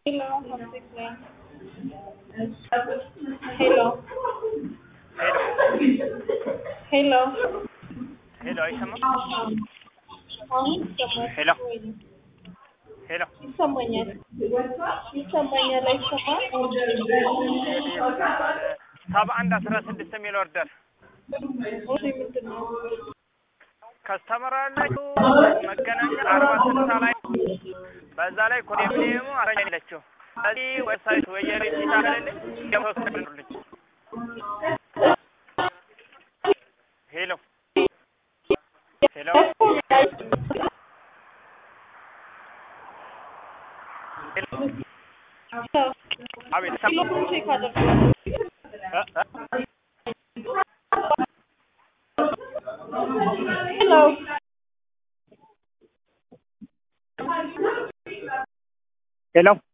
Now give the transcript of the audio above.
Hello, how's it going? Hello, Hello. hello. Hello, አይሰማም? አሁን ይሰማል ሄሎ ወይ? ሄሎ ይሰማኛል። ይሰማኛል አይሰማም? ይሰማል። 7116 የሚል ኦርደር እሺ ምንድነው? ከስተመር አላችሁ መገናኛ 4060 ላይ በዛ ላይ ኮንዶሚኒየሙ አረኛ አለችው። ስለዚህ ዌብሳይት ወይ የሪሲት አለልኝ የምትወስዱልኝ። ሄሎ ሄሎ አቤት ኪሎ ቼክ አድርገው። ሄሎ ሄሎ